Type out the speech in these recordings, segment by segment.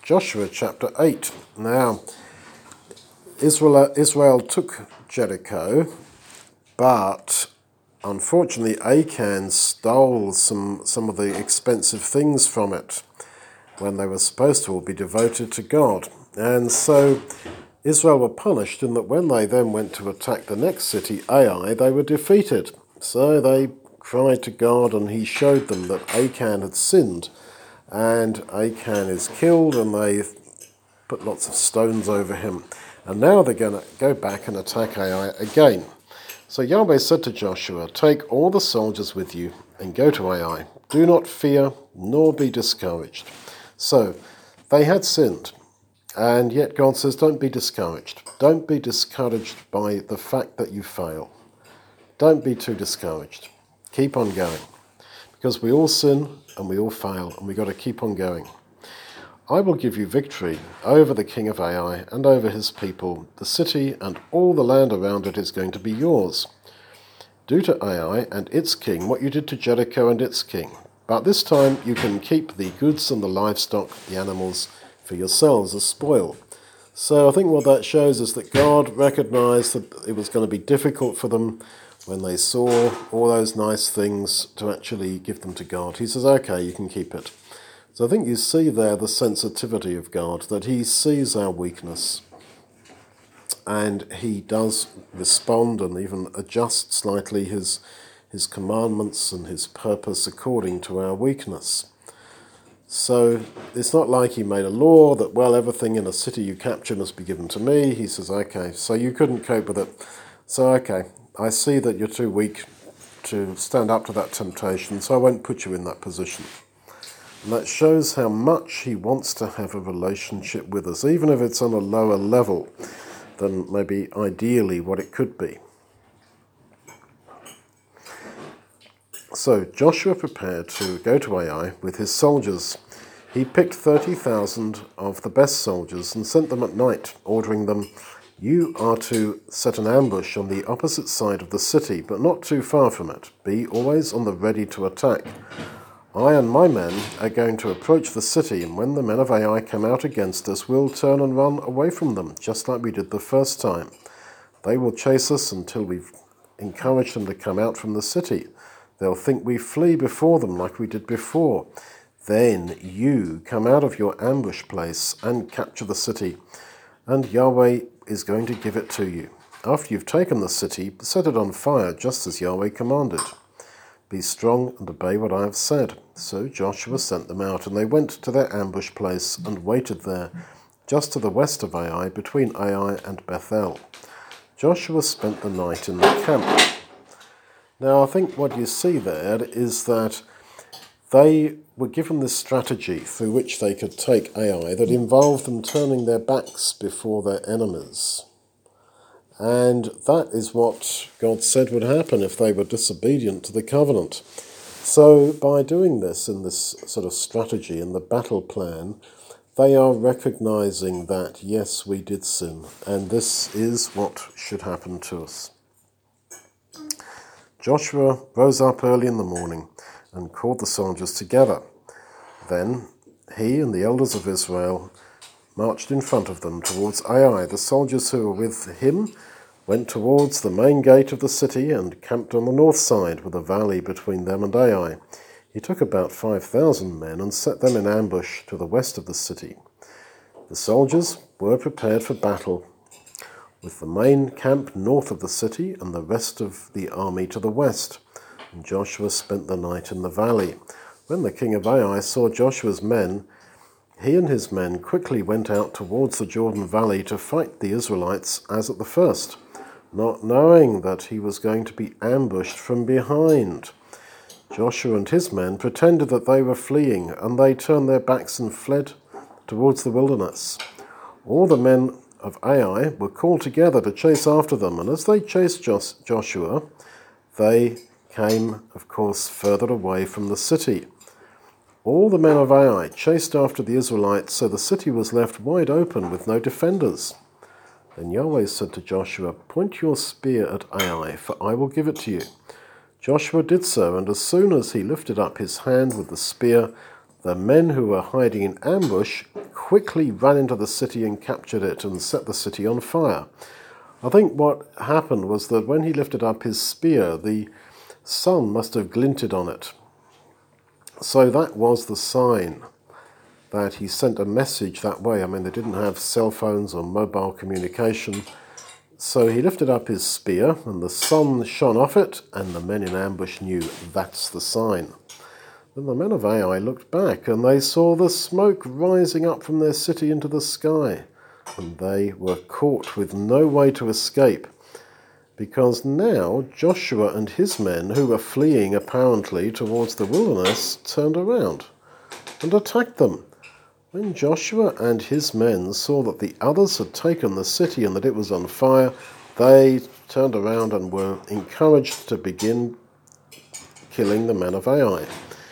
Joshua chapter 8. Now, Israel took Jericho, but unfortunately Achan stole some of the expensive things from it when they were supposed to all be devoted to God. And so Israel were punished in that when they then went to attack the next city, Ai, they were defeated. So they cried to God, and he showed them that Achan had sinned. And Achan is killed, and they put lots of stones over him. And now they're going to go back and attack Ai again. So Yahweh said to Joshua, "Take all the soldiers with you and go to Ai. Do not fear, nor be discouraged." So they had sinned, and yet God says, don't be discouraged. Don't be discouraged by the fact that you fail. Don't be too discouraged. Keep on going. Because we all sin and we all fail, and we've got to keep on going. "I will give you victory over the king of Ai and over his people. The city and all the land around it is going to be yours. Do to Ai and its king what you did to Jericho and its king. But this time you can keep the goods and the livestock, the animals, for yourselves as spoil." So I think what that shows is that God recognized that it was going to be difficult for them when they saw all those nice things to actually give them to God. He says, okay, you can keep it. So I think you see there the sensitivity of God, that he sees our weakness and he does respond and even adjust slightly his commandments and his purpose according to our weakness. So it's not like he made a law that, well, everything in a city you capture must be given to me. He says, okay, so you couldn't cope with it. So, okay, I see that you're too weak to stand up to that temptation, so I won't put you in that position. And that shows how much he wants to have a relationship with us, even if it's on a lower level than maybe ideally what it could be. So Joshua prepared to go to Ai with his soldiers. He picked 30,000 of the best soldiers and sent them at night, ordering them, "You are to set an ambush on the opposite side of the city, but not too far from it. Be always on the ready to attack. I and my men are going to approach the city, and when the men of Ai come out against us, we'll turn and run away from them, just like we did the first time. They will chase us until we've encouraged them to come out from the city. They'll think we flee before them like we did before. Then you come out of your ambush place and capture the city, and Yahweh is going to give it to you. After you've taken the city, set it on fire, just as Yahweh commanded. Be strong and obey what I have said." So Joshua sent them out, and they went to their ambush place and waited there, just to the west of Ai, between Ai and Bethel. Joshua spent the night in the camp. Now, I think what you see there is that they were given this strategy through which they could take Ai that involved them turning their backs before their enemies. And that is what God said would happen if they were disobedient to the covenant. So by doing this in this sort of strategy, in the battle plan, they are recognizing that, yes, we did sin, and this is what should happen to us. Joshua rose up early in the morning and called the soldiers together. Then he and the elders of Israel marched in front of them towards Ai. The soldiers who were with him went towards the main gate of the city and camped on the north side with a valley between them and Ai. He took about 5,000 men and set them in ambush to the west of the city. The soldiers were prepared for battle, with the main camp north of the city and the rest of the army to the west. And Joshua spent the night in the valley. When the king of Ai saw Joshua's men, he and his men quickly went out towards the Jordan Valley to fight the Israelites as at the first, not knowing that he was going to be ambushed from behind. Joshua and his men pretended that they were fleeing, and they turned their backs and fled towards the wilderness. All the men of Ai were called together to chase after them, and as they chased Joshua, they came, of course, further away from the city. All the men of Ai chased after the Israelites, so the city was left wide open with no defenders. Then Yahweh said to Joshua, "Point your spear at Ai, for I will give it to you." Joshua did so, and as soon as he lifted up his hand with the spear, the men who were hiding in ambush quickly ran into the city and captured it and set the city on fire. I think what happened was that when he lifted up his spear, the sun must have glinted on it. So that was the sign that he sent a message that way. I mean, they didn't have cell phones or mobile communication. So he lifted up his spear, and the sun shone off it, and the men in ambush knew that's the sign. Then the men of Ai looked back, and they saw the smoke rising up from their city into the sky. And they were caught with no way to escape, because now Joshua and his men, who were fleeing apparently towards the wilderness, turned around and attacked them. When Joshua and his men saw that the others had taken the city and that it was on fire, they turned around and were encouraged to begin killing the men of Ai.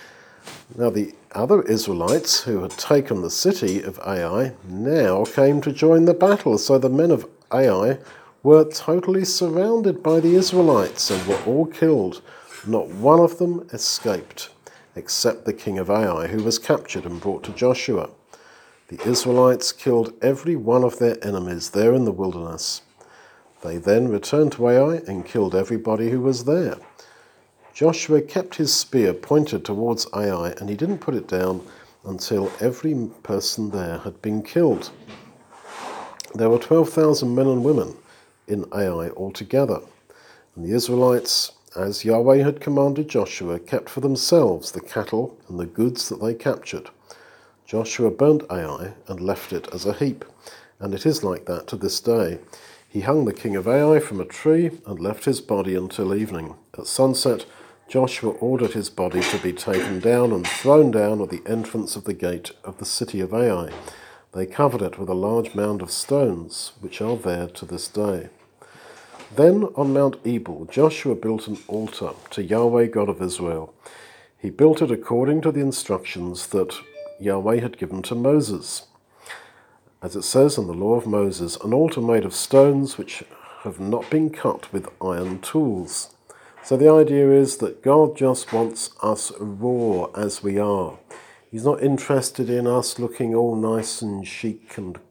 Now the other Israelites who had taken the city of Ai now came to join the battle, so the men of Ai were totally surrounded by the Israelites and were all killed. Not one of them escaped, except the king of Ai, who was captured and brought to Joshua. The Israelites killed every one of their enemies there in the wilderness. They then returned to Ai and killed everybody who was there. Joshua kept his spear pointed towards Ai, and he didn't put it down until every person there had been killed. There were 12,000 men and women in Ai altogether, and the Israelites, as Yahweh had commanded Joshua, kept for themselves the cattle and the goods that they captured. Joshua burnt Ai and left it as a heap, and it is like that to this day. He hung the king of Ai from a tree and left his body until evening. At sunset, Joshua ordered his body to be taken down and thrown down at the entrance of the gate of the city of Ai. They covered it with a large mound of stones, which are there to this day. Then on Mount Ebal, Joshua built an altar to Yahweh God of Israel. He built it according to the instructions that Yahweh had given to Moses. As it says in the law of Moses, an altar made of stones which have not been cut with iron tools. So the idea is that God just wants us raw as we are. He's not interested in us looking all nice and chic and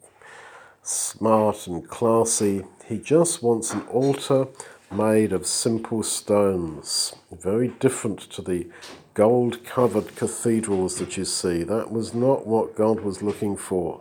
smart and classy. He just wants an altar made of simple stones, very different to the gold-covered cathedrals that you see. That was not what God was looking for.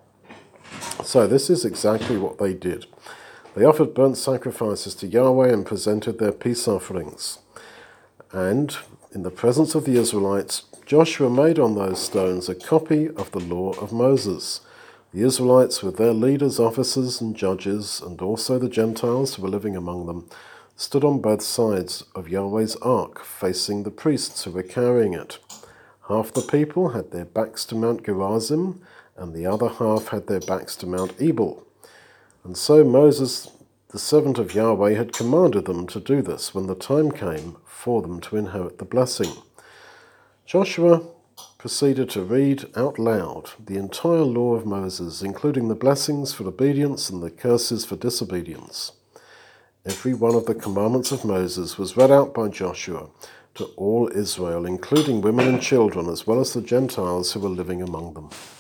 So this is exactly what they did. They offered burnt sacrifices to Yahweh and presented their peace offerings. And in the presence of the Israelites, Joshua made on those stones a copy of the law of Moses. The Israelites, with their leaders, officers, and judges, and also the Gentiles who were living among them, stood on both sides of Yahweh's ark, facing the priests who were carrying it. Half the people had their backs to Mount Gerizim, and the other half had their backs to Mount Ebal. And so Moses, the servant of Yahweh, had commanded them to do this when the time came for them to inherit the blessing. Joshua proceeded to read out loud the entire law of Moses, including the blessings for obedience and the curses for disobedience. Every one of the commandments of Moses was read out by Joshua to all Israel, including women and children, as well as the Gentiles who were living among them.